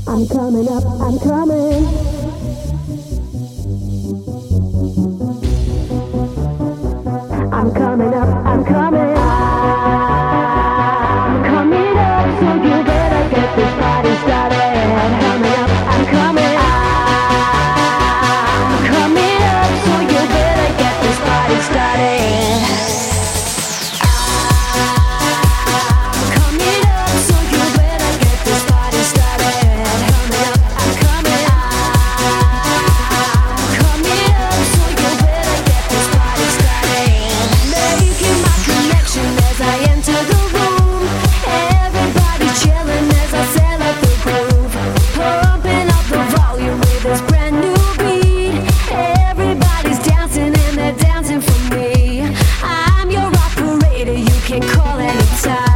I'm coming up, I'm coming. I'm coming up, I'm coming. I'm coming up, so you better get this party started. Coming up, I'm coming. I'm coming up, so you better get this party started. I'm coming up, so you better get this party started. Coming up, I'm coming. I'm coming up, so you better get this party started. Making my connection as I enter the room. Everybody chilling as I set up the groove. Pumping up the volume with this brand new beat. Everybody's dancing and they're dancing for me. I'm your operator, you can call anytime.